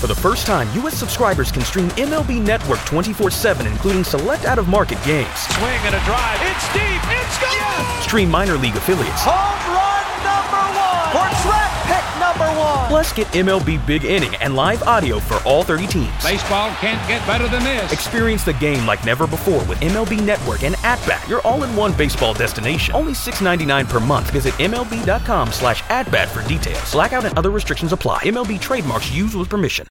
For the first time, U.S. subscribers can stream MLB Network 24/7, including select out-of-market games. Swing and a drive. It's deep. It's gone. Yes! Stream minor league affiliates. Home run number 1. Or draft pick number 1. Plus, get MLB Big Inning and live audio for all 30 teams. Baseball can't get better than this. Experience the game like never before with MLB Network and At-Bat, your all-in-one baseball destination. Only $6.99 per month. Visit MLB.com/at-bat for details. Blackout and other restrictions apply. MLB trademarks used with permission.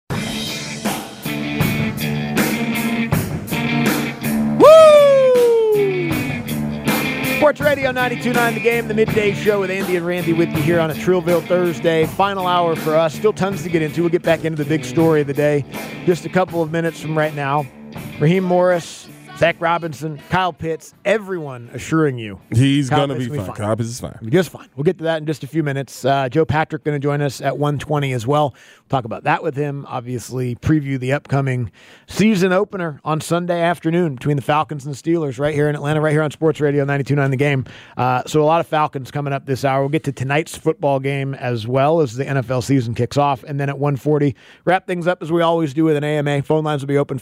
Sports Radio 92.9 The Game, the midday show with Andy and Randy with you here on a Trillville Thursday. Final hour for us. Still tons to get into. We'll get back into the big story of the day just a couple of minutes from right now. Raheem Morris, Zach Robinson, Kyle Pitts, everyone assuring you he's going to be fine. Kyle Pitts is fine. Just fine. We'll get to that in just a few minutes. Joe Patrick going to join us at 1:20 as well. We'll talk about that with him. Obviously, preview the upcoming season opener on Sunday afternoon between the Falcons and the Steelers right here in Atlanta, right here on Sports Radio 92.9 The Game. So a lot of Falcons coming up this hour. We'll get to tonight's football game as well as the NFL season kicks off. And then at 1:40, wrap things up as we always do with an AMA. Phone lines will be open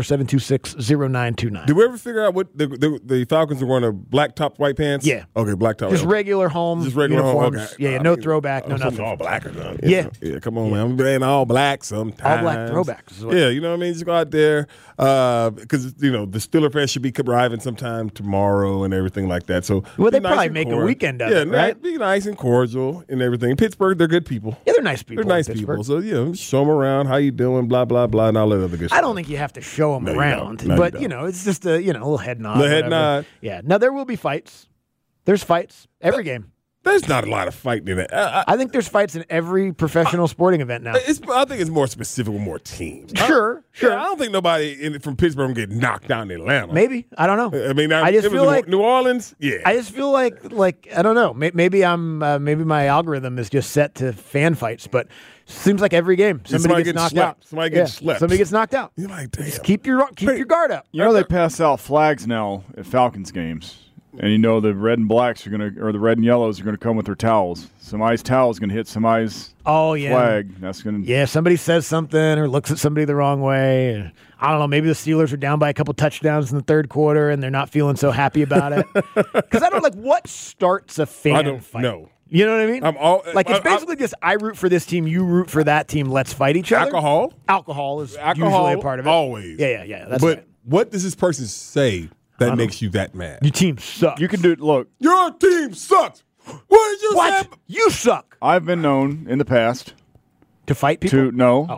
404-726-0929. Did we ever figure out what the Falcons are wearing? Black top, white pants? Yeah. Okay, black top. Just regular home Just regular uniforms. home. Okay. Yeah, no throwback, no nothing. All black or something. Yeah. Yeah, come on, man. I'm wearing all black sometimes. All black throwbacks. Yeah, you know what I mean? Just go out there because, the Steeler fans should be arriving sometime tomorrow and everything like that. So well, they nice probably make a weekend of it, right? Be nice and cordial and everything. Pittsburgh, they're good people. Yeah, they're nice people. They're nice people. So, show them around. How you doing? Blah, blah, blah, and all that other good stuff. I don't think you have to show them around. No, but, it's just a little head nod. The head nod. Yeah. Now, there will be fights. There's fights every game. There's not a lot of fighting in it. I think there's fights in every professional sporting event now. I think it's more specific with more teams. Sure. Yeah, I don't think nobody from Pittsburgh get knocked down in Atlanta. Maybe. I don't know. I mean, I just feel like New Orleans. Yeah. I just feel like I don't know. Maybe maybe my algorithm is just set to fan fights, but seems like every game somebody gets knocked out. Somebody gets slept. Somebody gets knocked out. You're like, damn. Just keep your guard up. They pass out flags now at Falcons games. And the red and blacks or the red and yellows are gonna come with their towels. Somebody's towel is gonna hit somebody's flag. That's gonna somebody says something or looks at somebody the wrong way. And, I don't know. Maybe the Steelers are down by a couple touchdowns in the third quarter and they're not feeling so happy about it. Because I don't what starts a fan fight. No. You know what I mean? It's basically just I root for this team, you root for that team. Let's fight each other. Alcohol is usually a part of it. Always. Yeah. That's but right. What does this person say that makes you that mad? Your team sucks. You can do it. Look, your team sucks. What did you say? You suck. I've been known in the past to fight people.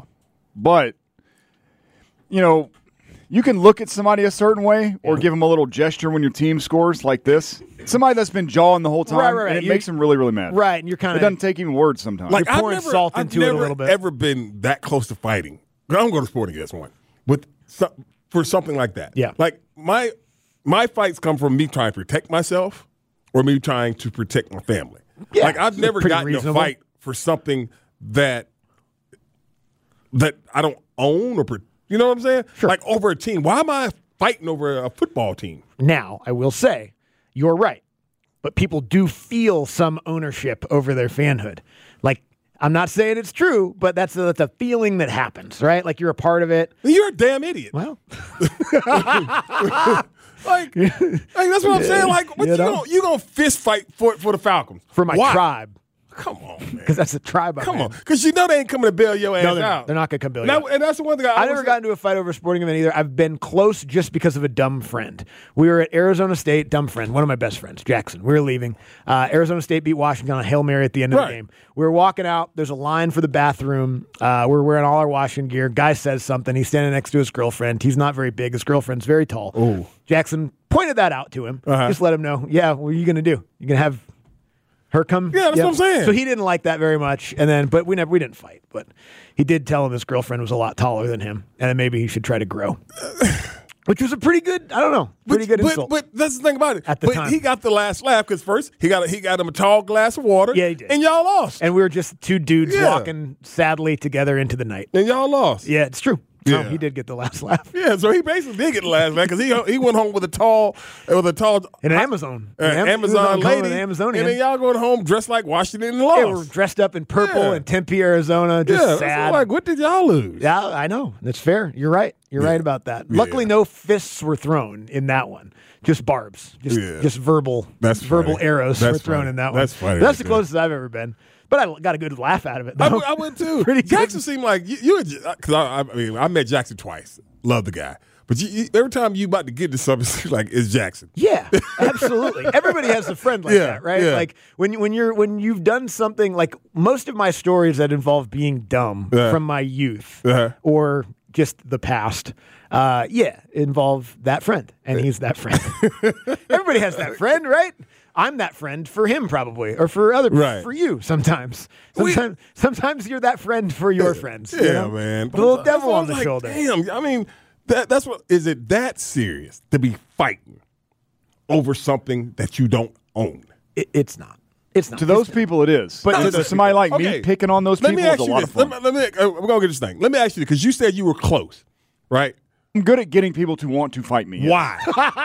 But you can look at somebody a certain way or give them a little gesture when your team scores like this. Somebody that's been jawing the whole time, right. and it makes them really, really mad. Right, and you're kind of. It doesn't take even words sometimes. You're pouring salt into it a little bit. I've never ever been that close to fighting. I'm going to sporting against one for something like that. Yeah, like my fights come from me trying to protect myself or me trying to protect my family. Yeah, like I've never gotten reasonable. a fight for something that I don't own or you know what I'm saying? Sure. Like over a team. Why am I fighting over a football team? Now, I will say, you're right. But people do feel some ownership over their fanhood. Like, I'm not saying it's true, but that's a feeling that happens, right? Like you're a part of it. You're a damn idiot. Well. Like that's what I'm saying. Like, what you gonna fist fight for the Falcons? For my tribe. Come on, man. Because that's the tribe. Come on. Because they ain't coming to bail your ass out. They're not going to come bail you out. And that's the one thing I never got into a fight over a sporting event either. I've been close just because of a dumb friend. We were at Arizona State, dumb friend, one of my best friends, Jackson. We were leaving. Arizona State beat Washington on a Hail Mary at the end of the game. We were walking out. There's a line for the bathroom. We're wearing all our Washington gear. Guy says something. He's standing next to his girlfriend. He's not very big. His girlfriend's very tall. Ooh. Jackson pointed that out to him. Just let him know, what are you going to do? You're going to have her come? Yeah, that's what I'm saying. So he didn't like that very much, but we didn't fight. But he did tell him his girlfriend was a lot taller than him, and that maybe he should try to grow. Which was a pretty good, good insult. But that's the thing about it. At the time. He got the last laugh because first he got him a tall glass of water. Yeah, he did. And y'all lost. And we were just two dudes walking sadly together into the night. And y'all lost. Yeah, it's true. Yeah. Oh, he did get the last laugh. Yeah, so he basically did get the last laugh because he went home with a tall an Amazon lady, Amazonian. and then y'all going home dressed like Washington and lost. They were dressed up in purple in Tempe, Arizona. Just sad. Like, what did y'all lose? Yeah, I know. That's fair. You're right. You're right about that. Luckily, no fists were thrown in that one. Just barbs. Just verbal. Arrows were thrown in that one. That's funny. That's the closest I've ever been. But I got a good laugh out of it, though. I went too. Pretty Jackson good. seemed like you because I met Jackson twice. Love the guy. But every time you about to get to something, it's like, it's Jackson. Yeah, absolutely. Everybody has a friend like that, right? Yeah. Like when you've done something, like most of my stories that involve being dumb from my youth or just the past, involve that friend, and he's that friend. Everybody has that friend, right? I'm that friend for him, probably, or for for you. Sometimes you're that friend for your friends. Yeah, man. The little devil on the shoulder. Damn, I mean, that's what is it that serious to be fighting over something that you don't own? It's not. It's not. To those people, it is. But to somebody like me picking on those people is a lot of fun. We're gonna get this thing. Let me ask you, because you said you were close, right? I'm good at getting people to want to fight me. Why?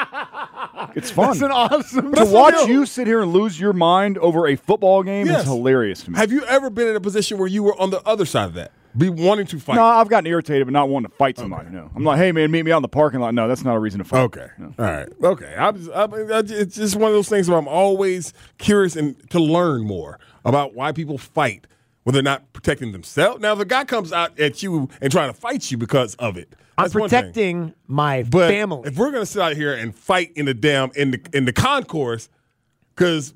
It's fun. That's an awesome. To watch you sit here and lose your mind over a football game is hilarious to me. Have you ever been in a position where you were on the other side of that? Be wanting to fight? No, I've gotten irritated but not wanting to fight somebody. No. I'm like, hey, man, meet me out in the parking lot. No, that's not a reason to fight. Okay. No. All right. Okay. It's just one of those things where I'm always curious and to learn more about why people fight when they're not protecting themselves. Now, if the guy comes out at you and trying to fight you because of it, I'm protecting my family. If we're gonna sit out here and fight in the concourse, because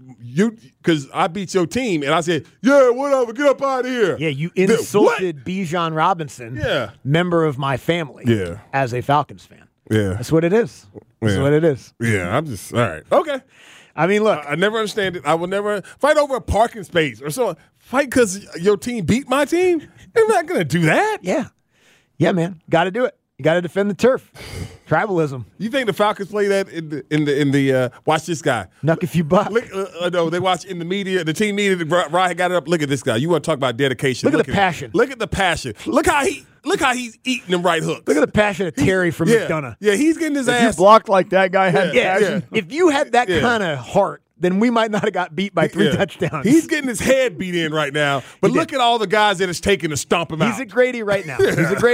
I beat your team and I said, yeah, whatever, get up out of here. Yeah, you insulted Bijan Robinson, member of my family, as a Falcons fan. Yeah, that's what it is. That's what it is. Yeah, I'm just all right. Okay. I mean, look, I never understand it. I will never fight over a parking space or so. Fight because your team beat my team. I'm not gonna do that. Yeah, man, got to do it. You got to defend the turf. Tribalism. You think the Falcons play that in the watch this guy. Knuck if you buck. No, they watch in the media, the team media. Ryan got it up. Look at this guy. You want to talk about dedication? Look at the passion. Look at the passion. Look how he's eating them right hooks. Look at the passion of Terry from McDonough. Yeah, he's getting his ass. If you blocked like that guy had passion. If you had that kind of heart, then we might not have got beat by 3 touchdowns. He's getting his head beat in right now. But look at all the guys that it's taken to stomp him out. He's at Grady right now.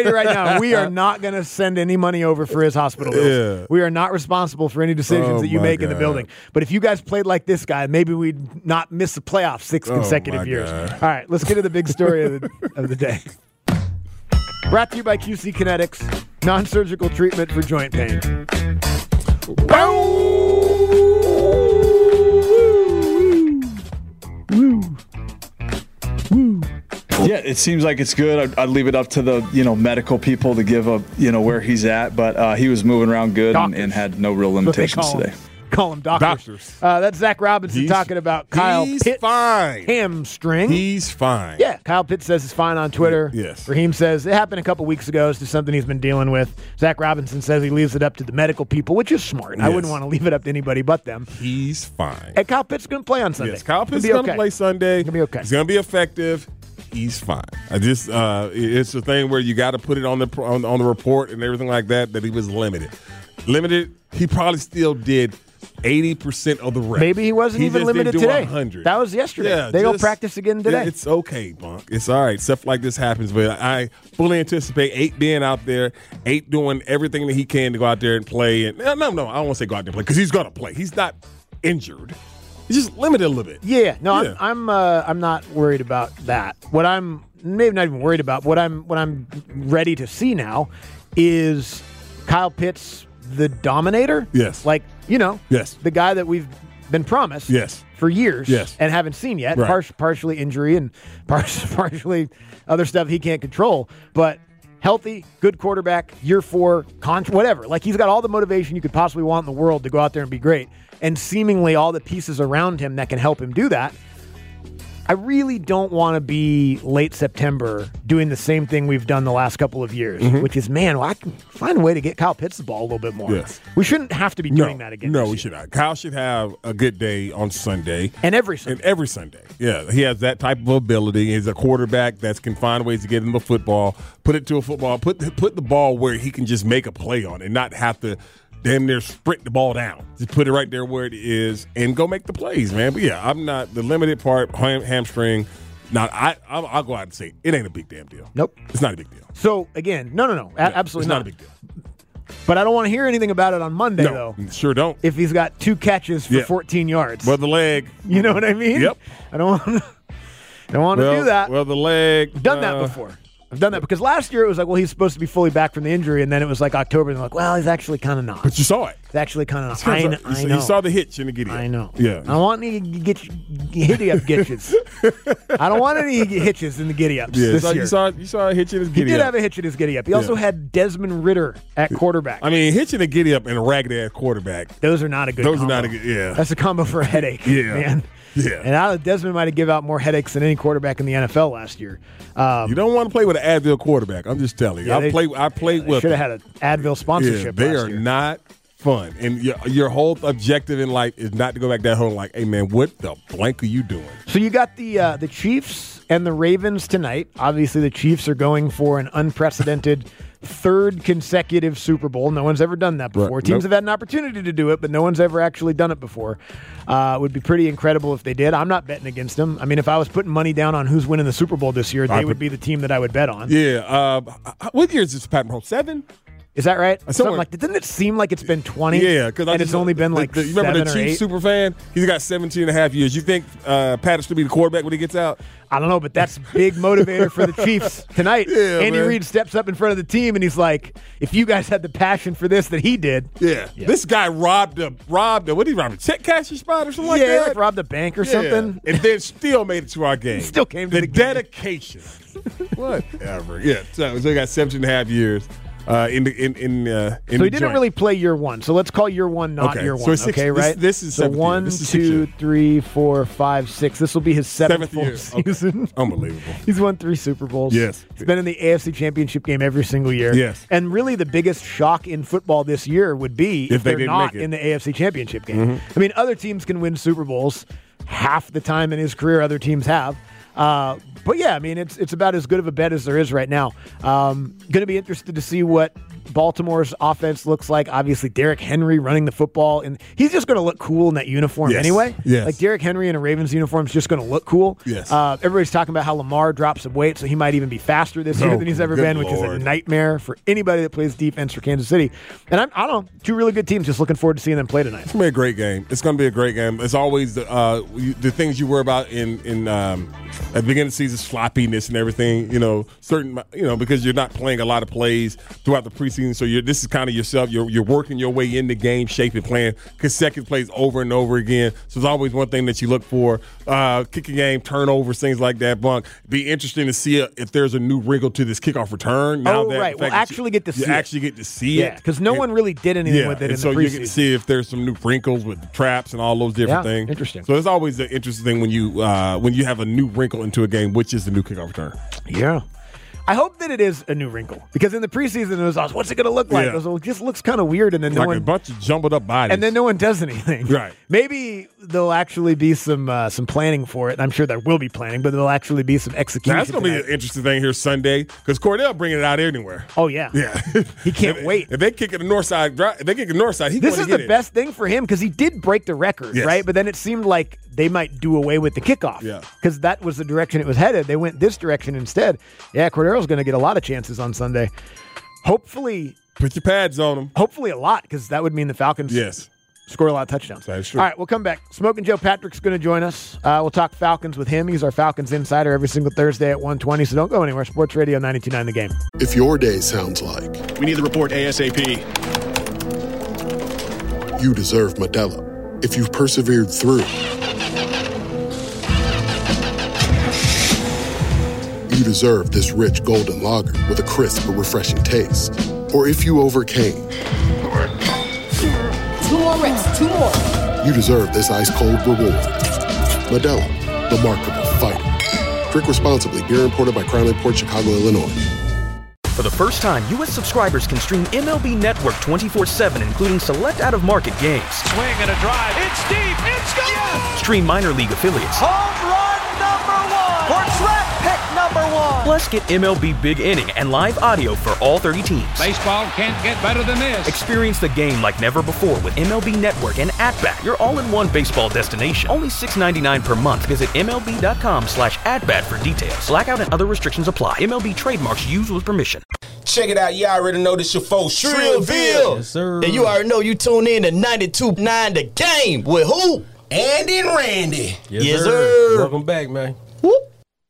We are not going to send any money over for his hospital bills. Yeah. We are not responsible for any decisions that you make in the building. But if you guys played like this guy, maybe we'd not miss the playoffs 6 consecutive years. God. All right, let's get to the big story of the day. Brought to you by QC Kinetics, non-surgical treatment for joint pain. Yeah, it seems like it's good. I'd leave it up to the medical people to give where he's at, but he was moving around good and had no real limitations today. Call them doctors. That's Zach Robinson talking about Kyle Pitts' hamstring. He's fine. Yeah, Kyle Pitts says he's fine on Twitter. Yes. Raheem says it happened a couple weeks ago. It's just something he's been dealing with. Zach Robinson says he leaves it up to the medical people, which is smart. Yes. I wouldn't want to leave it up to anybody but them. He's fine. And Kyle Pitts is going to play on Sunday. Yes, Kyle Pitts is going to play Sunday. He's going to be okay. He's going to be effective. He's fine. It's a thing where you got to put it on the report and everything like that he was limited. He probably still did 80% of the reps. Maybe he wasn't even limited today. 100. That was yesterday. Yeah, they don't practice again today. Yeah, it's okay, Bunk. It's all right. Stuff like this happens, but I fully anticipate 8 being out there, 8 doing everything that he can to go out there and play. And no, I don't want to say go out there and play because he's going to play. He's not injured. He's just limited a little bit. Yeah, no, yeah. I'm not worried about that. What I'm maybe not even worried about. What I'm ready to see now is Kyle Pitts, the dominator. Yes. Yes. The guy that we've been promised. Yes. For years. Yes. And haven't seen yet. Right. Partially injury and partially other stuff he can't control, but. Healthy, good quarterback, year 4, whatever. Like, he's got all the motivation you could possibly want in the world to go out there and be great, and seemingly all the pieces around him that can help him do that. I really don't want to be late September doing the same thing we've done the last couple of years, which is, I can find a way to get Kyle Pitts the ball a little bit more. Yes. We shouldn't have to be doing that again. No, we should not. Kyle should have a good day on Sunday. And every Sunday. Yeah, he has that type of ability. He's a quarterback that can find ways to get him the football, put it to a football, put the ball where he can just make a play on and not have to damn near sprint the ball down. Just put it right there where it is and go make the plays, man. But yeah, I'm not the limited part, hamstring. Now, I'll go out and say it ain't a big damn deal. Nope. It's not a big deal. So, again, no. Absolutely it's not a big deal. But I don't want to hear anything about it on Monday, though. Sure don't. If he's got 2 catches for 14 yards. Well, the leg. You know what I mean? Yep. I don't want to do that. Well, the leg. I've done that before. I've done that because last year it was like, well, he's supposed to be fully back from the injury, and then it was like October, and they're like, well, he's actually kind of not. But you saw it. He's actually kind of not. I know. You saw the hitch in the giddy up. I know. Yeah. I want any giddy up hitches. I don't want any hitches in the giddy ups this year. You saw a hitch in his giddy up. He did have a hitch in his giddy up. He also had Desmond Ridder at quarterback. I mean, hitching a giddy up and a ragged ass quarterback. Those are not a good combo. Those are not a good, yeah. That's a combo for a headache, man. Yeah. And Desmond might have given out more headaches than any quarterback in the NFL last year. You don't want to play with an Advil quarterback. I'm just telling you. I played with should have had an Advil sponsorship. They are not fun. And your whole objective in life is not to go back that home like, hey, man, what the blank are you doing? So you got the Chiefs and the Ravens tonight. Obviously, the Chiefs are going for an unprecedented 3rd consecutive Super Bowl. No one's ever done that before. Right. Teams have had an opportunity to do it, but no one's ever actually done it before. It would be pretty incredible if they did. I'm not betting against them. I mean, if I was putting money down on who's winning the Super Bowl this year, they would be the team that I would bet on. Yeah. What year is this, Pat Mahomes? 7? Is that right? Something like that. Doesn't it seem like it's been 20? Yeah, because it's only been like you remember the Chiefs super fan? He's got 17 and a half years. You think Pat will still be the quarterback when he gets out? I don't know, but that's a big motivator for the Chiefs tonight. Yeah, Andy Reid steps up in front of the team, and he's like, if you guys had the passion for this that he did. Yeah. This guy robbed a what did he rob? A check cashing spot or something like that? Yeah, like robbed a bank or something. And then still made it to our game. Still came to the game. Dedication. Whatever. Yeah, so he got 17 and a half years. So he didn't really play year one. So let's call year one not year one. Okay, right? This is so 1, 2, 3, 4, 5, 6. This will be his 7th full season. Okay. Unbelievable. He's won 3 Super Bowls. Yes. He's been in the AFC Championship game every single year. Yes. And really the biggest shock in football this year would be if they're not in the AFC Championship game. Mm-hmm. I mean, other teams can win Super Bowls half the time in his career other teams have. But yeah, I mean, it's about as good of a bet as there is right now. Going to be interested to see what Baltimore's offense looks like. Obviously, Derrick Henry running the football, and he's just going to look cool in that uniform anyway. Yes. Like Derrick Henry in a Ravens uniform is just going to look cool. Yes. Everybody's talking about how Lamar dropped some weight, so he might even be faster this year than he's ever been, which is a nightmare for anybody that plays defense for Kansas City. And I don't know, 2 really good teams. Just looking forward to seeing them play tonight. It's going to be a great game. It's going to be a great game. It's always the things you worry about in at the beginning of the season, sloppiness and everything. Because you're not playing a lot of plays throughout the preseason, so this is kind of yourself. You're working your way into game shape and playing consecutive plays over and over again. So it's always one thing that you look for. Kicking game, turnovers, things like that. Bunk. Be interesting to see if there's a new wrinkle to this kickoff return. Right. We'll actually get to see it. You actually get to see it. Because no one really did anything with it in the preseason. So you get to see if there's some new wrinkles with the traps and all those different things. Interesting. So it's always an interesting thing when you have a new wrinkle into a game, which is the new kickoff return. Yeah. I hope that it is a new wrinkle because in the preseason it was, what's it going to look like? Yeah. It just looks kind of weird, and then a bunch of jumbled up bodies, and then no one does anything. Right? Maybe there'll actually be some planning for it. I'm sure there will be planning, but there'll actually be some execution. That's going to be an interesting thing here Sunday because Cordell bringing it out anywhere. Oh yeah. He can't wait. If they kick it the north side, this is the best thing for him because he did break the record, right? But then it seemed like they might do away with the kickoff, because that was the direction it was headed. They went this direction instead. Yeah, Cordero's going to get a lot of chances on Sunday. Hopefully, put your pads on them. Hopefully, a lot, because that would mean the Falcons score a lot of touchdowns. That's true. All right, we'll come back. Smoking Joe Patrick's going to join us. We'll talk Falcons with him. He's our Falcons insider every single Thursday at 1:20. So don't go anywhere. Sports Radio 92.9 The Game. If your day sounds like we need the report ASAP, you deserve Modelo. If you've persevered through, you deserve this rich golden lager with a crisp but refreshing taste. Or if you overcame. 2 more reps, 2 more. You deserve this ice cold reward. Modelo, the mark of a fighting. Drink responsibly. Beer imported by Crown Port Chicago, Illinois. For the first time, U.S. subscribers can stream MLB Network 24/7, including select out-of-market games. Swing and a drive. It's deep. It's gone. Yes! Stream minor league affiliates. Home run number 1. Or track pick number 1. Plus, get MLB Big Inning and live audio for all 30 teams. Baseball can't get better than this. Experience the game like never before with MLB Network and At-Bat, your all-in-one baseball destination. Only $6.99 per month. Visit MLB.com/AtBat for details. Blackout and other restrictions apply. MLB trademarks used with permission. Check it out. You already know this your folks, Shrillville. Yes, sir. And you already know you tune in to 92.9 The Game with who? Andy and Randy. Yes, sir. Welcome back, man. Whoop.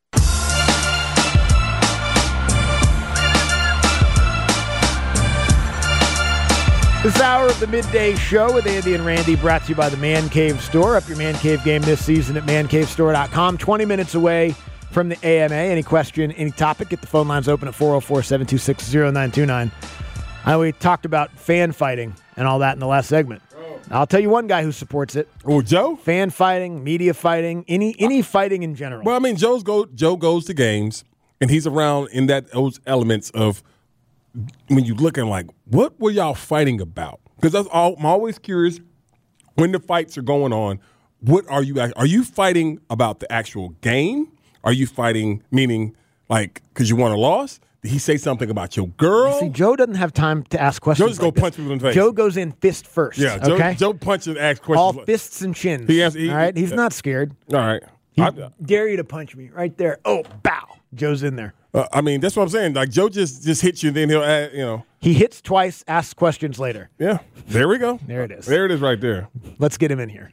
This hour of the Midday Show with Andy and Randy brought to you by the Man Cave Store. Up your Man Cave game this season at mancavestore.com. 20 minutes away from the AMA. Any question, any topic, get the phone lines open at 404-726-0929. We talked about fan fighting and all that in the last segment. I'll tell you one guy who supports it. Oh, Joe? Fan fighting, media fighting, any fighting in general. Well, I mean, Joe goes to games, and he's around in those elements of when you looking like, what were y'all fighting about? Because I'm always curious when the fights are going on, what are you fighting about the actual game? Are you fighting meaning like because you won or lost? Did he say something about your girl? See, Joe doesn't have time to ask questions. Joe just go punch people in the face. Joe goes in fist first. Yeah, Joe punches and asks questions. All fists and chins. All right? He's not scared. All right. He dare you to punch me right there. Oh, bow. Joe's in there. I mean, that's what I'm saying. Like, Joe just hits you, and then he'll add, He hits twice, asks questions later. Yeah. There we go. There it is. There it is right there. Let's get him in here.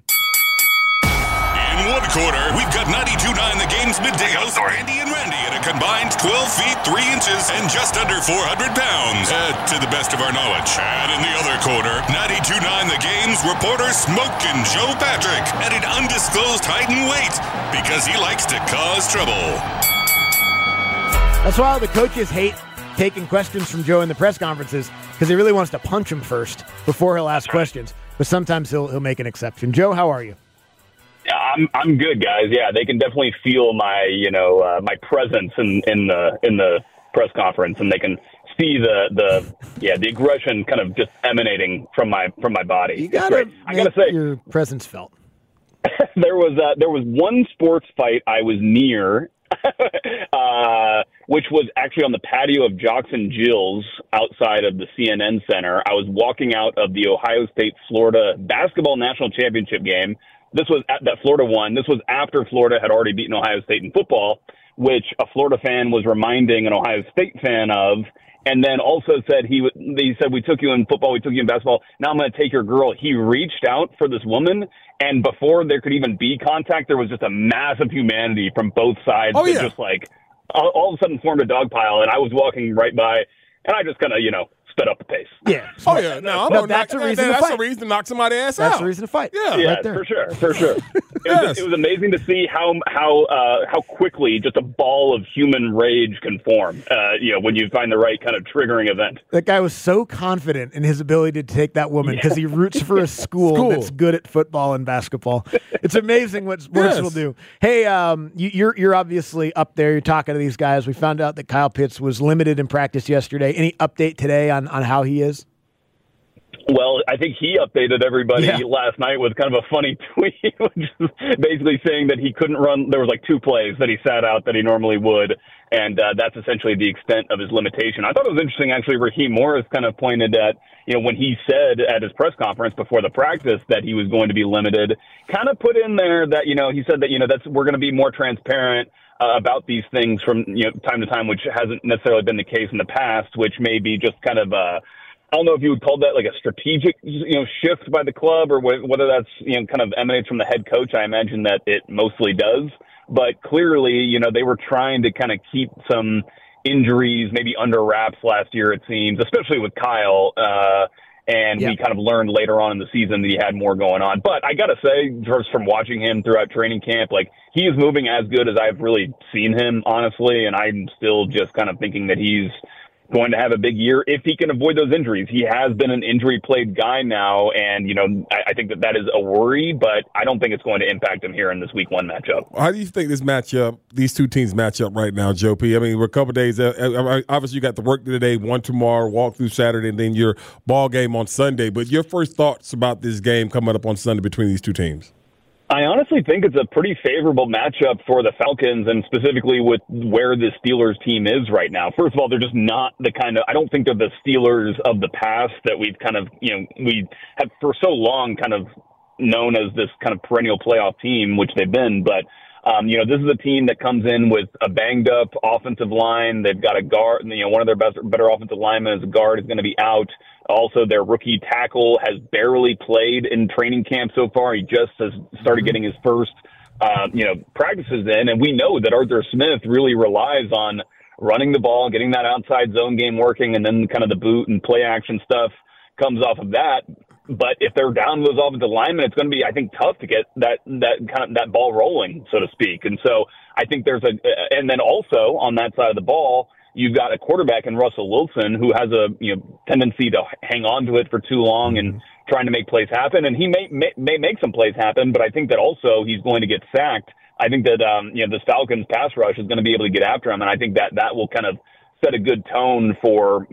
In one quarter, we've got 92.9 The Game's Midday Host, Andy and Randy, at a combined 12 feet, 3 inches, and just under 400 pounds, to the best of our knowledge. And in the other quarter, 92.9 The Game's reporter Smokin' Joe Patrick at an undisclosed height and weight because he likes to cause trouble. That's why all the coaches hate taking questions from Joe in the press conferences because he really wants to punch him first before he'll ask questions. But sometimes he'll make an exception. Joe, how are you? I'm good, guys. Yeah, they can definitely feel my my presence in the press conference, and they can see the aggression kind of just emanating from my body. You gotta I gotta say, your presence felt. there was one sports fight I was near, which was actually on the patio of Jocks and Jill's outside of the CNN Center. I was walking out of the Ohio State-Florida basketball national championship game. This was that Florida won. This was after Florida had already beaten Ohio State in football, which a Florida fan was reminding an Ohio State fan of, and then also said he said, we took you in football, we took you in basketball, now I'm going to take your girl. He reached out for this woman, and before there could even be contact, there was just a massive humanity from both sides that just like all of a sudden formed a dog pile, and I was walking right by, and I just kind of, sped up the pace. Yeah. Oh, yeah. That's a reason to knock somebody's ass out. That's a reason to fight. Yeah, right there. For sure. It was amazing to see how quickly just a ball of human rage can form, when you find the right kind of triggering event. That guy was so confident in his ability to take that woman because he roots for a school that's good at football and basketball. It's amazing what sports will do. Hey, you're obviously up there. You're talking to these guys. We found out that Kyle Pitts was limited in practice yesterday. Any update today on how he is? Well, I think he updated everybody last night with kind of a funny tweet, which is basically saying that he couldn't run. There was like 2 plays that he sat out that he normally would, and that's essentially the extent of his limitation. I thought it was interesting, actually, Raheem Morris kind of pointed at, when he said at his press conference before the practice that he was going to be limited, kind of put in there that, he said that, we're going to be more transparent about these things from time to time, which hasn't necessarily been the case in the past, which may be just kind of I don't know if you would call that like a strategic shift by the club, or whether that's kind of emanates from the head coach. I imagine that it mostly does, but clearly they were trying to kind of keep some injuries maybe under wraps last year, it seems, especially with Kyle. And we kind of learned later on in the season that he had more going on. But I got to say, just from watching him throughout training camp, like he is moving as good as I've really seen him, honestly. And I'm still just kind of thinking that he's, going to have a big year if he can avoid those injuries. He has been an injury-plagued guy now, and, I think that is a worry, but I don't think it's going to impact him here in this Week 1 matchup. How do you think these two teams match up right now, Joe P? I mean, we're a couple of days. Obviously, you got the work today, one tomorrow, walk through Saturday, and then your ball game on Sunday. But your first thoughts about this game coming up on Sunday between these two teams? I honestly think it's a pretty favorable matchup for the Falcons, and specifically with where the Steelers team is right now. First of all, they're just not the kind of – I don't think they're the Steelers of the past that we've kind of – we have for so long kind of known as this kind of perennial playoff team, which they've been. But, this is a team that comes in with a banged-up offensive line. They've got a guard – one of their better offensive linemen is a guard is going to be out. Also, their rookie tackle has barely played in training camp so far. He just has started getting his first, practices in. And we know that Arthur Smith really relies on running the ball, getting that outside zone game working, and then kind of the boot and play action stuff comes off of that. But if they're down those offensive linemen, it's going to be, I think, tough to get that ball rolling, so to speak. And so I think and then also on that side of the ball, you've got a quarterback in Russell Wilson who has a tendency to hang on to it for too long and trying to make plays happen. And he may make some plays happen, but I think that also he's going to get sacked. I think that this Falcons pass rush is going to be able to get after him, and I think that will kind of set a good tone for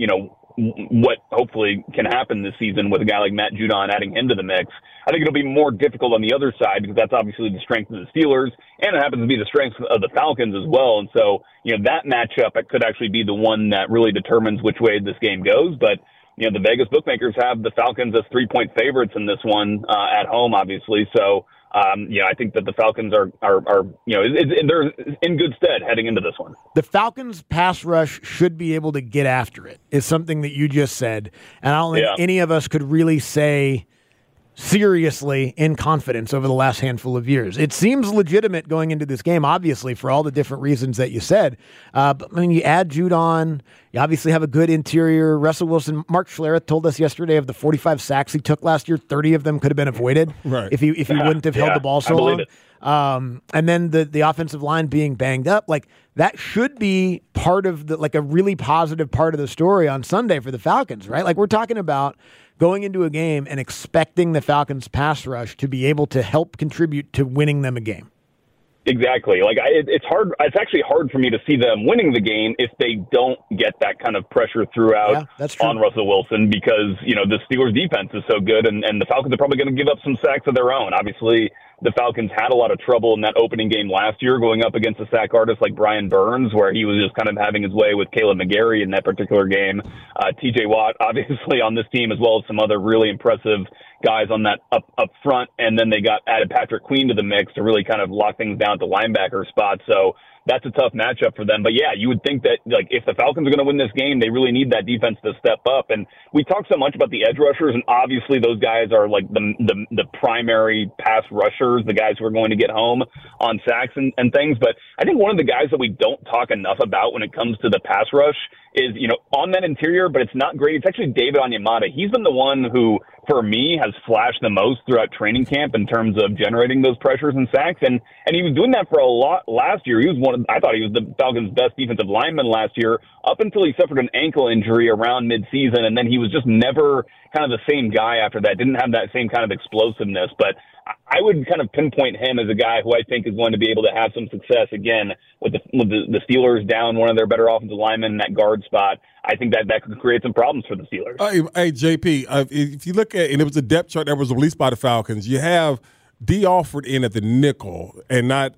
what hopefully can happen this season with a guy like Matt Judon adding him to the mix. I think it'll be more difficult on the other side because that's obviously the strength of the Steelers, and it happens to be the strength of the Falcons as well. And so, that matchup, it could actually be the one that really determines which way this game goes. But, the Vegas bookmakers have the Falcons as 3-point favorites in this one at home, obviously. So, I think that the Falcons are they're in good stead heading into this one. The Falcons pass rush should be able to get after it, is something that you just said. And I don't think any of us could really say seriously in confidence over the last handful of years. It seems legitimate going into this game, obviously, for all the different reasons that you said. But when you add Judon, you obviously have a good interior. Russell Wilson, Mark Schlereth told us yesterday of the 45 sacks he took last year, 30 of them could have been avoided if he wouldn't have held the ball so long. And then the offensive line being banged up, like that should be part of a really positive part of the story on Sunday for the Falcons, right? Like we're talking about going into a game and expecting the Falcons pass rush to be able to help contribute to winning them a game. Exactly. It's hard. It's actually hard for me to see them winning the game if they don't get that kind of pressure throughout on Russell Wilson because, the Steelers defense is so good and the Falcons are probably going to give up some sacks of their own. Obviously, the Falcons had a lot of trouble in that opening game last year going up against a sack artist like Brian Burns, where he was just kind of having his way with Caleb McGarry in that particular game. TJ Watt, obviously, on this team, as well as some other really impressive guys on that up front. And then they added Patrick Queen to the mix to really kind of lock things down at the linebacker spot. So that's a tough matchup for them. But yeah, you would think that if the Falcons are going to win this game, they really need that defense to step up. And we talk so much about the edge rushers, and obviously those guys are like the primary pass rushers, the guys who are going to get home on sacks and things. But I think one of the guys that we don't talk enough about when it comes to the pass rush is, on that interior, but it's not great. It's actually David Onyemata. He's been the one who, for me, has flashed the most throughout training camp in terms of generating those pressures and sacks. And he was doing that for a lot last year. I thought he was the Falcons' best defensive lineman last year up until he suffered an ankle injury around midseason. And then he was just never kind of the same guy after that. Didn't have that same kind of explosiveness. But I would kind of pinpoint him as a guy who I think is going to be able to have some success again with the Steelers down one of their better offensive linemen in that guard spot. I think that could create some problems for the Steelers. Hey, JP, if you look at, and it was a depth chart that was released by the Falcons, you have D. Alford in at the nickel and not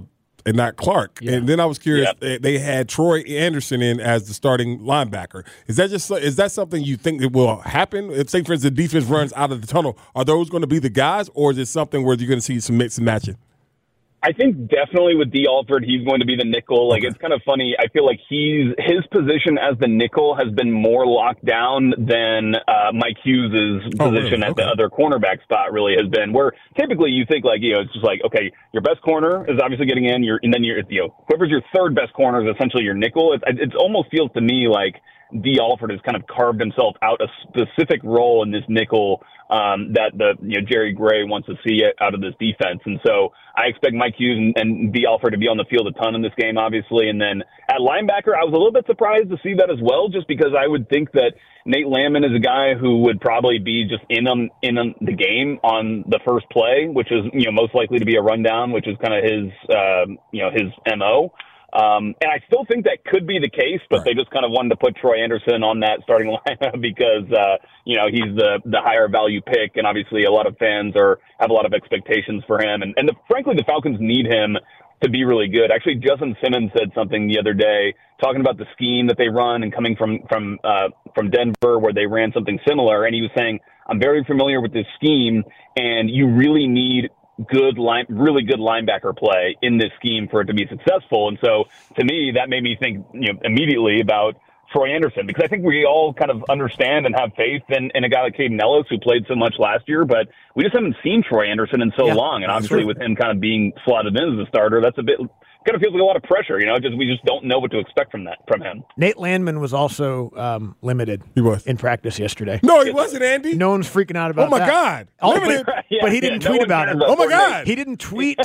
Clark. Yeah. And then I was curious, they had Troy Anderson in as the starting linebacker. Is that something you think that will happen? If, say, for instance, the defense runs out of the tunnel, are those going to be the guys, or is it something where you're going to see some mix and matching? I think definitely with D. Alford, he's going to be the nickel. It's kind of funny. I feel like his position as the nickel has been more locked down than Mike Hughes' position at the other cornerback spot really has been. Where typically you think it's just like, okay, your best corner is obviously getting in, and then whoever's your third best corner is essentially your nickel. It almost feels to me like D. Alford has kind of carved himself out a specific role in this nickel that Jerry Gray wants to see out of this defense. And so I expect Mike Hughes and B. Alford to be on the field a ton in this game, obviously. And then at linebacker, I was a little bit surprised to see that as well, just because I would think that Nate Landman is a guy who would probably be just in the game on the first play, which is most likely to be a rundown, which is kind of his MO. And I still think that could be the case, but They just kind of wanted to put Troy Anderson on that starting lineup because, he's the higher value pick. And obviously a lot of fans have a lot of expectations for him. And frankly, the Falcons need him to be really good. Actually, Justin Simmons said something the other day talking about the scheme that they run and coming from Denver where they ran something similar. And he was saying, I'm very familiar with this scheme and you really need really good linebacker play in this scheme for it to be successful. And so to me, that made me think immediately about Troy Anderson, because I think we all kind of understand and have faith in a guy like Caden Ellis who played so much last year, but we just haven't seen Troy Anderson in so long. And obviously with him kind of being slotted in as a starter, that's a bit kind of feels like a lot of pressure, we just don't know what to expect from him. Nate Landman was also limited. He was in practice yesterday. No, he wasn't, Andy. No one's freaking out about that. Oh my God. But he didn't tweet about it. Oh my God. He didn't tweet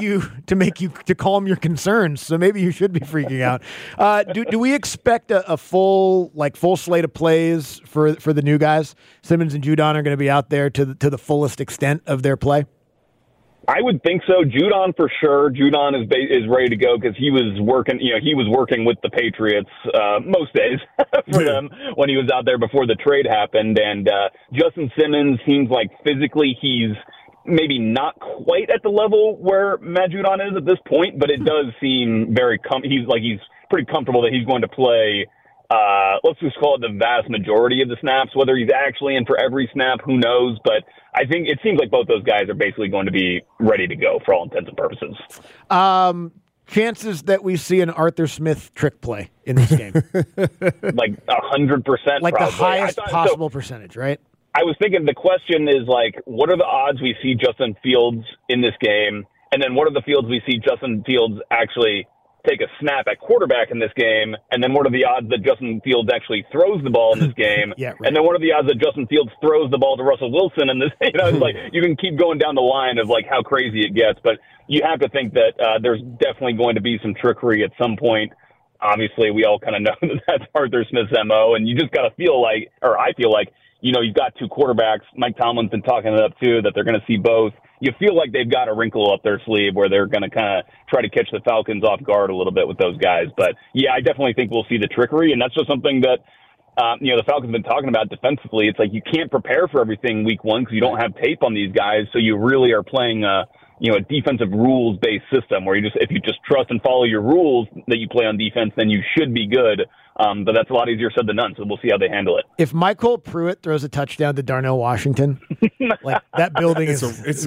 to calm your concerns. So maybe you should be freaking out. Do we expect a full slate of plays for the new guys? Simmons and Judon are going to be out there to the fullest extent of their play? I would think so. Judon for sure. Judon is ready to go because he was working. He was working with the Patriots most days for them when he was out there before the trade happened. And Justin Simmons seems like physically he's maybe not quite at the level where Matt Judon is at this point, but it does seem very he's pretty comfortable that he's going to play. Let's just call it the vast majority of the snaps. Whether he's actually in for every snap, who knows? But I think it seems like both those guys are basically going to be ready to go for all intents and purposes. Chances that we see an Arthur Smith trick play in this game? Like 100%. Like the highest possible percentage, right? I was thinking the question is what are the odds we see Justin Fields in this game? And then what are the fields we see Justin Fields actually take a snap at quarterback in this game, and then what are the odds that Justin Fields actually throws the ball in this game? Yeah, right. And then what are the odds that Justin Fields throws the ball to Russell Wilson in this? It's you can keep going down the line of how crazy it gets, but you have to think that there's definitely going to be some trickery at some point. Obviously, we all kind of know that that's Arthur Smith's MO, and you just got to I feel like, you've got two quarterbacks. Mike Tomlin's been talking it up too, that they're going to see both. You feel like they've got a wrinkle up their sleeve where they're going to kind of try to catch the Falcons off guard a little bit with those guys. But yeah, I definitely think we'll see the trickery, and that's just something that the Falcons have been talking about defensively. It's you can't prepare for everything week one because you don't have tape on these guys, so you really are playing a defensive rules-based system where if you just trust and follow your rules that you play on defense, then you should be good. But that's a lot easier said than done, so we'll see how they handle it. If Michael Pruitt throws a touchdown to Darnell Washington, that building is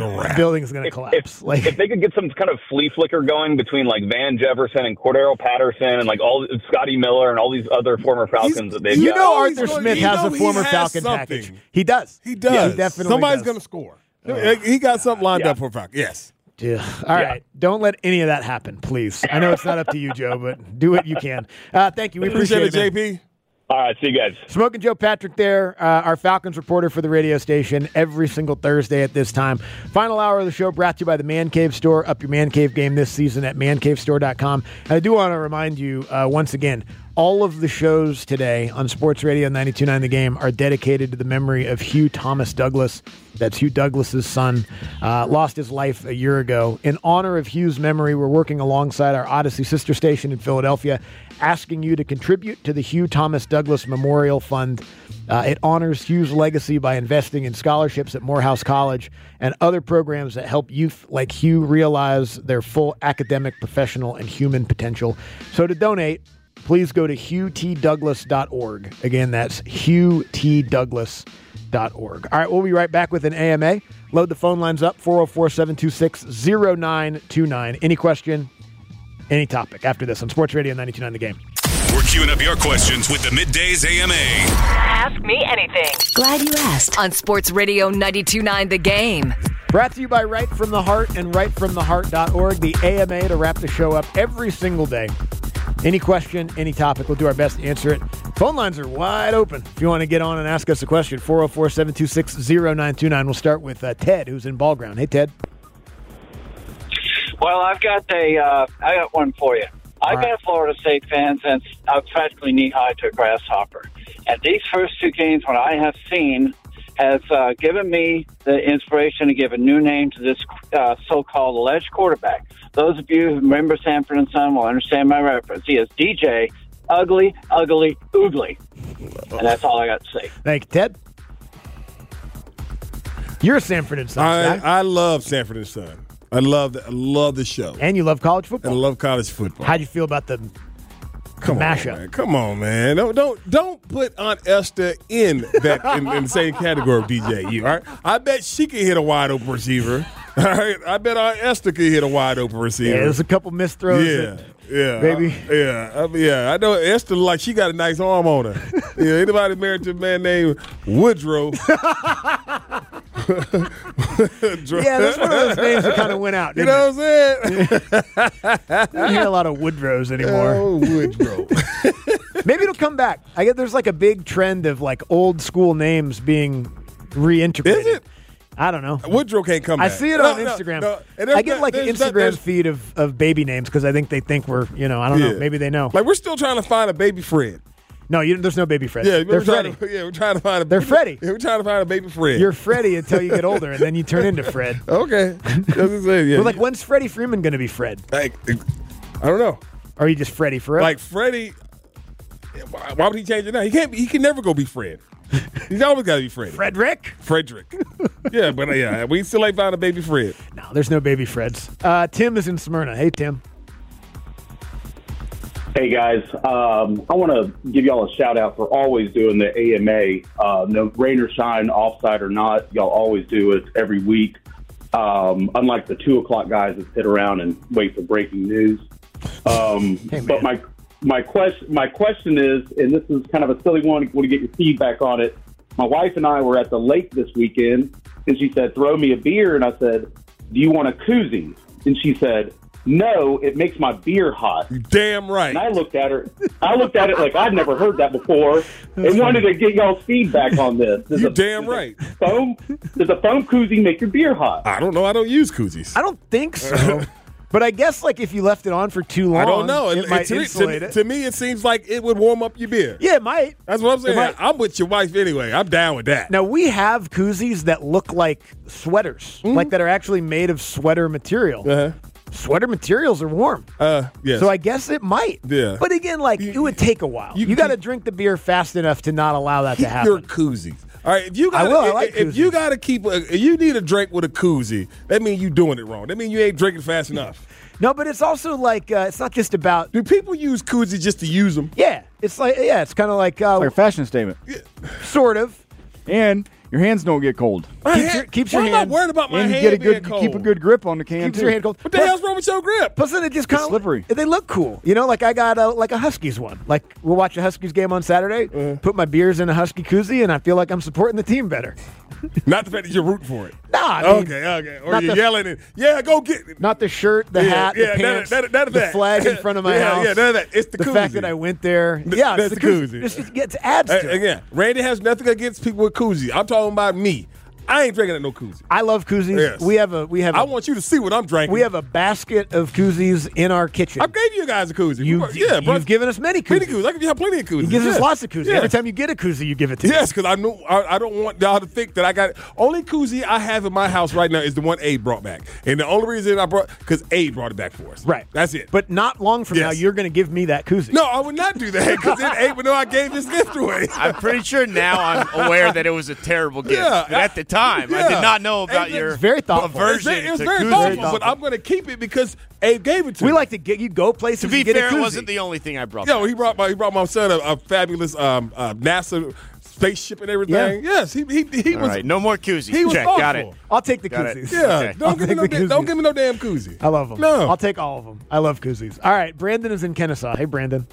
going to collapse. If they could get some kind of flea flicker going between Van Jefferson and Cordero Patterson and all Scotty Miller and all these other former Falcons that they've got. Arthur Smith has a former Falcon package. He does. He does. Yeah, he definitely Somebody's going to score. He got something lined up for Falcons. Yes. Yeah. All right. Don't let any of that happen, please. I know it's not up to you, Joe, but do what you can. Thank you. We appreciate it, JP. All right. See you guys. Smoking Joe Patrick there, our Falcons reporter for the radio station every single Thursday at this time. Final hour of the show brought to you by the Man Cave Store. Up your Man Cave game this season at mancavestore.com. And I do want to remind you once again, all of the shows today on Sports Radio 92.9 The Game are dedicated to the memory of Hugh Thomas Douglas. That's Hugh Douglas's son. Lost his life a year ago. In honor of Hugh's memory, we're working alongside our Odyssey sister station in Philadelphia, asking you to contribute to the Hugh Thomas Douglas Memorial Fund. It honors Hugh's legacy by investing in scholarships at Morehouse College and other programs that help youth like Hugh realize their full academic, professional, and human potential. So to donate, please go to hughtdouglas.org. Again, that's hughtdouglas.org. All right, we'll be right back with an AMA. Load the phone lines up, 404-726-0929. Any question, any topic after this on Sports Radio 92.9 The Game. We're queuing up your questions with the Middays AMA. Ask me anything. Glad you asked on Sports Radio 92.9 The Game. Brought to you by Right From The Heart and rightfromtheheart.org, the AMA to wrap the show up every single day. Any question, any topic, we'll do our best to answer it. Phone lines are wide open. If you want to get on and ask us a question, 404-726-0929. We'll start with Ted, who's in Ball Ground. Hey, Ted. Well, I got one for you. I've been a Florida State fan since I was practically knee-high to a grasshopper. And these first two games, what I have seen, has given me the inspiration to give a new name to this so-called alleged quarterback. Those of you who remember Sanford and Son will understand my reference. He is DJ Ugly, Ugly, Oogly. And that's all I got to say. Thank you, Ted. You're a Sanford and Son guy. I love Sanford and Son. I love the show. And you love college football. And I love college football. How'd you feel about the mashup? Come on, man. Don't put Aunt Esther in the same category of DJU. All right? I bet she can hit a wide open receiver. All right? I bet Aunt Esther can hit a wide open receiver. Yeah, there's a couple missed throws. Yeah, baby. I know Esther like she got a nice arm on her. Yeah, anybody married to a man named Woodrow? Yeah, that's one of those names that kind of went out. You know what I'm saying? I don't hear a lot of Woodrows anymore. Oh, Woodrow. Maybe it'll come back. I get there's like a big trend of like old school names being reintegrated. Is it? I don't know. Woodrow can't come back. I see it on Instagram. I get like an Instagram feed of baby names because I think they think we're, I don't know. Maybe they know. Like we're still trying to find a baby Fred. No, there's no baby Fred. Yeah, they're Freddy. We're trying to find a. They're Freddy. Yeah, we're trying to find a baby Fred. You're Freddy until you get older, and then you turn into Fred. Okay. We're like, when's Freddie Freeman going to be Fred? I don't know. Or are you just Freddie forever? Like Freddie. Why would he change it now? He can never go be Fred. He's always got to be Freddy. Frederick. Yeah, but we still ain't found a baby Fred. No, there's no baby Freds. Tim is in Smyrna. Hey, Tim. Hey, guys. I want to give y'all a shout-out for always doing the AMA. No rain or shine, offside or not, y'all always do it every week. Unlike the 2 o'clock guys that sit around and wait for breaking news. But my question is, and this is kind of a silly one, I want to get your feedback on it. My wife and I were at the lake this weekend, and she said, throw me a beer. And I said, do you want a koozie? And she said, no, it makes my beer hot. Damn right. And I looked at it like I'd never heard that before and wanted to get y'all's feedback on this. Right. Does a foam koozie make your beer hot? I don't know. I don't use koozies. I don't think so. But I guess like if you left it on for too long, I don't know. It might insulate it. To me, it seems like it would warm up your beer. Yeah, it might. That's what I'm saying. I'm with your wife anyway. I'm down with that. Now, we have koozies that look like sweaters, like that are actually made of sweater material. Uh-huh. Sweater materials are warm. Yes. So I guess it might. Yeah. But again, it would take a while. You got to drink the beer fast enough to not allow that to happen. Your koozies. All right, if you got to keep, you need a drink with a koozie, that means you're doing it wrong. That means you ain't drinking fast enough. No, but it's also like it's not just about. Do people use koozies just to use them? Yeah, it's it's kind of like a fashion statement, sort of. And your hands don't get cold. Keeps your hand. I'm not worried about my hand being cold. Keep a good grip on the can. Keeps your hand cold. What the hell's wrong with your grip? Plus, then it just kind of slippery. They look cool. Like I got a Huskies one. Like we'll watch a Huskies game on Saturday. Put my beers in a Husky koozie, and I feel like I'm supporting the team better. Not the fact that you're rooting for it. Nah. Okay. Or you're yelling and go get it. Not the shirt, the hat, the pants, the flag in front of my house. Yeah, none of that. It's the koozie. The fact that I went there. It's the koozie. It adds to it. Again, Randy has nothing against people with koozies. I'm talking about me. I ain't drinking at no koozie. I love koozies. Yes. We have. I want you to see what I'm drinking. We have a basket of koozies in our kitchen. I gave you guys a koozie. You've given us many koozies. I give you plenty of koozies. You give us lots of koozies. Every time you get a koozie, you give it to us. Yes, because I don't want y'all to think that I got it. Only koozie I have in my house right now is the one Abe brought back, and the only reason I brought because Abe brought it back for us. Right. That's it. But not long from now, you're going to give me that koozie. No, I would not do that because then Abe would know I gave this gift away. I'm pretty sure now I'm aware that it was a terrible gift. But at the time, I did not know about your very thoughtful aversion. It's very thoughtful, but I'm going to keep it because Abe gave it to me. We like to get you go places. To be get fair, a koozie. it wasn't the only thing I brought. Yeah, he brought my son a fabulous NASA spaceship and everything. Yeah. Yes, he All was. Right, no more koozies. He was Check. thoughtful. Got it. I'll take the Got koozies. It. Yeah, okay. don't give me no damn koozie. I love them. No, I'll take all of them. I love koozies. All right, Brandon is in Kennesaw. Hey, Brandon.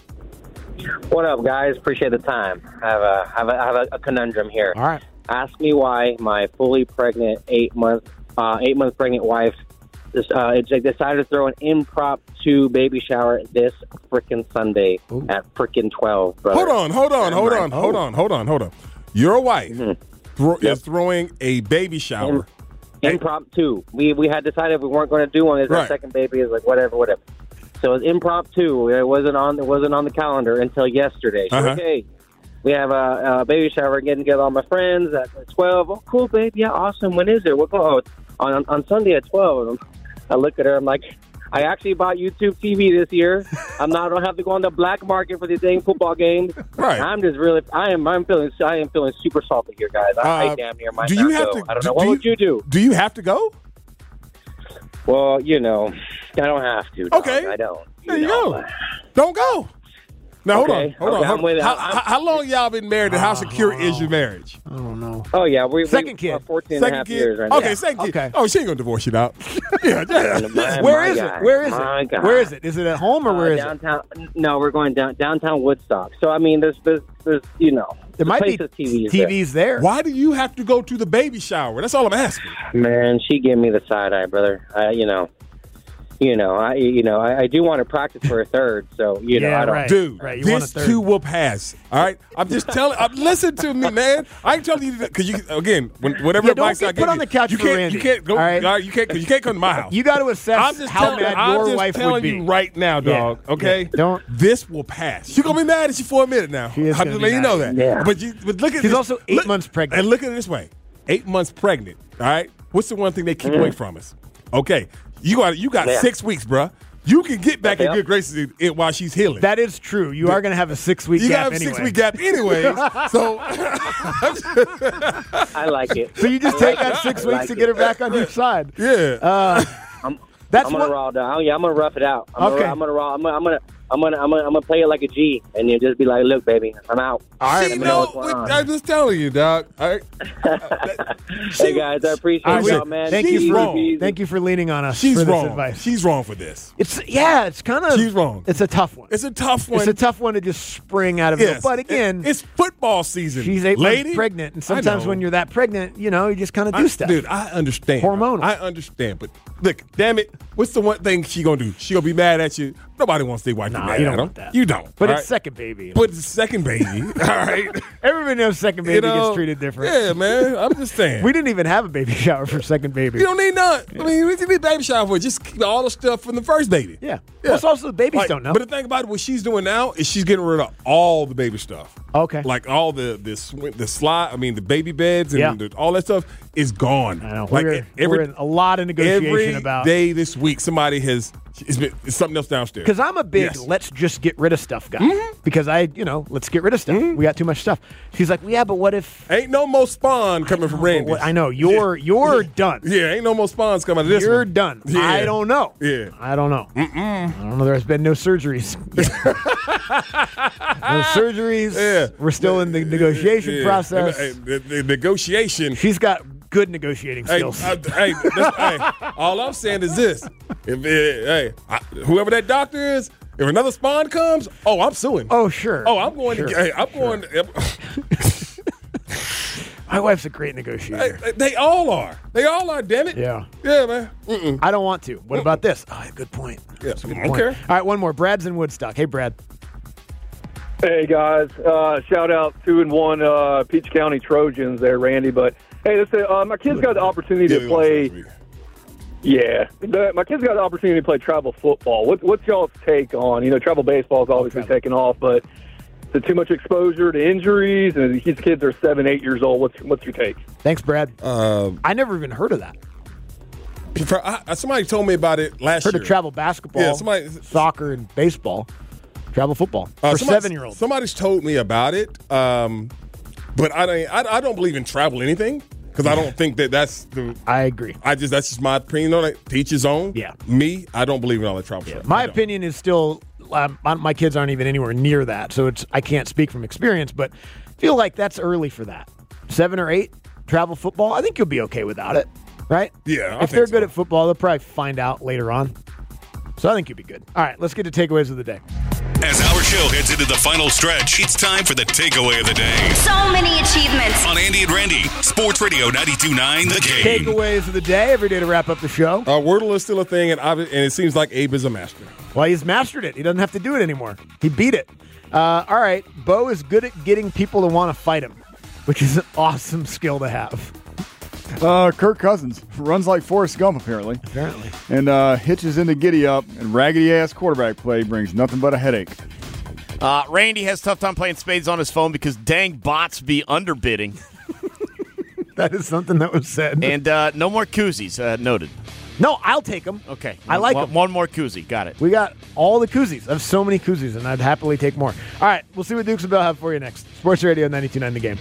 What up, guys? Appreciate the time. I have a conundrum here. All right. Ask me why my fully pregnant 8 month pregnant wife decided to throw an impromptu baby shower this frickin' Sunday at frickin' 12. Brother. Hold on. Your wife is throwing a baby shower. Impromptu. We had decided we weren't going to do one. It's our second baby. It's like whatever. So it was impromptu. It wasn't on the calendar until yesterday. So, okay, we have a baby shower, getting together all my friends at 12. Oh, cool, babe. Yeah, awesome. When is it? We'll go on Sunday at 12. I look at her. I'm like, I actually bought YouTube TV this year. I don't have to go on the black market for these dang football games. Right. I'm feeling super salty here, guys. I damn near might not go. I don't know. What would you do? Do you have to go? Well, I don't have to. Dog. Okay. I don't. There you go. Don't go. Now, hold on. How long y'all been married and how secure is your marriage? I don't know. Oh, yeah. Second kid. 14 and a half years right now. Okay, second kid. Okay. Oh, she ain't going to divorce you out. Where is it? Is it at home or where is downtown, it? No, we're going downtown Woodstock. So, I mean, there's there might be TVs there. Why do you have to go to the baby shower? That's all I'm asking. Man, she gave me the side eye, brother. I do want to practice for a third, so I don't. Right. Dude, right. This too will pass. All right, I'm just telling. Listen to me, man. I ain't telling you because whatever advice I give put on the couch you for can't. Randy. You can't go. All right? You can't come to my house. You got to assess how mad your wife would be. I'm just telling you right now, dog. Okay, This will pass. You're gonna be mad at you for a minute now. I'm just letting you know that. Yeah. But look at. She's also 8 months pregnant. And look at it this way: 8 months pregnant. All right. What's the one thing they keep away from us? Okay. You got 6 weeks, bruh. You can get back in good graces while she's healing. That is true. You are going to have a 6 week gap anyway. You got a 6 week gap anyways. So I like it. So you just take that 6 weeks to get her back on your side. Yeah. I'm gonna raw down. Yeah, I'm gonna rough it out. I'm gonna play it like a G, and you just be like, "Look, baby, I'm out." All right, I'm just telling you, dog. All right. Hey guys, I appreciate y'all, man. Thank you for leaning on us. She's for wrong. This advice. She's wrong for this. It's kind of. She's wrong. It's a tough one. It's a tough one. It's a tough one to just spring out of it. But again, it's football season. She's 8 months pregnant, and sometimes when you're that pregnant, you just kind of do stuff. Dude, I understand. Hormonal. I understand, but look, damn it, what's the one thing she gonna do? She gonna be mad at you. Nobody wants their wife to be mad you don't at want that. You don't. But it's second baby. But it's second baby. All right. Everybody knows second baby gets treated different. Yeah, man. I'm just saying. We didn't even have a baby shower for second baby. You don't need none. I mean, we need a baby shower for just keep all the stuff from the first baby. Yeah. Well, it's also the babies don't know. But the thing about it, what she's doing now is she's getting rid of all the baby stuff. Okay. Like all the slide, the baby beds and all that stuff is gone. I know. Like we're in a lot of negotiation about. Every day this week, somebody it's something else downstairs. Because I'm a big let's just get rid of stuff guy. Mm-hmm. Because let's get rid of stuff. Mm-hmm. We got too much stuff. She's like, yeah, but what if ain't no more spawn coming from Randy? I know you're done. Yeah, ain't no more spawns coming out of this. You're done. Yeah. I don't know. Yeah, I don't know. I don't know. There's been no surgeries. No surgeries. Yeah. We're still in the negotiation process. The negotiation. She's got good negotiating skills. All I'm saying is this: whoever that doctor is, if another spawn comes, I'm suing. Oh, sure. Oh, I'm going to. I'm going. My wife's a great negotiator. They all are. They all are. Damn it. Yeah. Yeah, man. I don't want to. What about this? Oh, good point. Yeah. That's a good point. Okay. All right, one more. Brad's in Woodstock. Hey, Brad. Hey guys, shout out 2-1 Peach County Trojans there, Randy. But hey, my kids got the opportunity to play. Yeah, my kids got the opportunity to play travel football. What's y'all's take on? Travel baseball is obviously taking off, but is it too much exposure to injuries? And these kids are 7, 8 years old. What's your take? Thanks, Brad. I never even heard of that. Somebody told me about it last year. Heard of travel basketball, soccer, and baseball. Travel football for 7-year-olds. Somebody's told me about it, but I don't believe in travel anything because I don't think that's the. I agree. That's just my opinion on it. To each his own. Yeah. Me, I don't believe in all that travel stuff. My opinion is still my kids aren't even anywhere near that, so I can't speak from experience, but I feel like that's early for that. 7 or 8 travel football. I think you'll be okay without it, right? Yeah. If they're good at football, they'll probably find out later on. So I think you'll be good. All right, let's get to takeaways of the day. As our show heads into the final stretch, it's time for the takeaway of the day. So many achievements. On Andy and Randy. Sports Radio 92.9 The Game. Takeaways of the day, every day to wrap up the show. Wordle is still a thing, and it seems like Abe is a master. Well, he's mastered it. He doesn't have to do it anymore. He beat it. All right, Bo is good at getting people to want to fight him, which is an awesome skill to have. Kirk Cousins runs like Forrest Gump, apparently. And hitches into giddy up, and raggedy-ass quarterback play brings nothing but a headache. Randy has a tough time playing spades on his phone because dang bots be underbidding. That is something that was said. And no more koozies, noted. No, I'll take them. Okay. I like them. One more koozie. Got it. We got all the koozies. I have so many koozies, and I'd happily take more. All right, we'll see what Dukes and Bell have for you next. Sports Radio 92.9 The Game.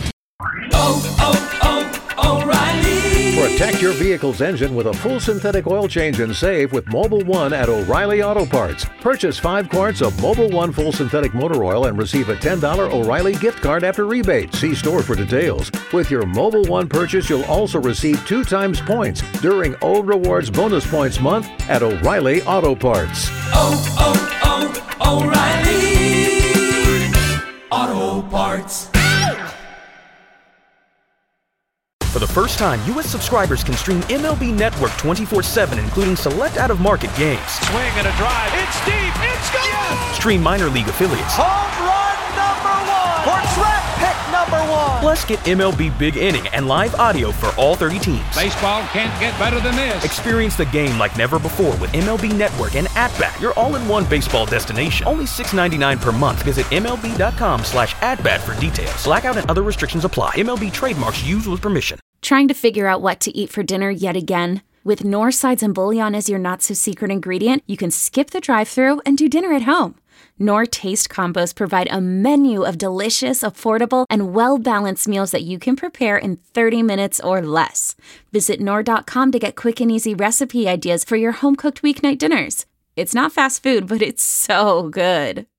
O'Reilly. Protect your vehicle's engine with a full synthetic oil change and save with Mobil 1 at O'Reilly Auto Parts. Purchase 5 quarts of Mobil 1 full synthetic motor oil and receive a $10 O'Reilly gift card after rebate. See store for details. With your Mobil 1 purchase, you'll also receive 2 times points during O Rewards Bonus Points Month at O'Reilly Auto Parts. O'Reilly Auto Parts. For the first time, U.S. subscribers can stream MLB Network 24/7, including select out-of-market games. Swing and a drive. It's deep. It's gone. Yes. Stream minor league affiliates. Home run number 1. Or draft pick number 1. Plus, get MLB Big Inning and live audio for all 30 teams. Baseball can't get better than this. Experience the game like never before with MLB Network and At-Bat, your all-in-one baseball destination. Only $6.99 per month. Visit MLB.com/AtBat for details. Blackout and other restrictions apply. MLB trademarks used with permission. Trying to figure out what to eat for dinner yet again? With Knorr sides and bouillon as your not-so-secret ingredient, you can skip the drive-thru and do dinner at home. Knorr Taste Combos provide a menu of delicious, affordable, and well-balanced meals that you can prepare in 30 minutes or less. Visit Knorr.com to get quick and easy recipe ideas for your home-cooked weeknight dinners. It's not fast food, but it's so good.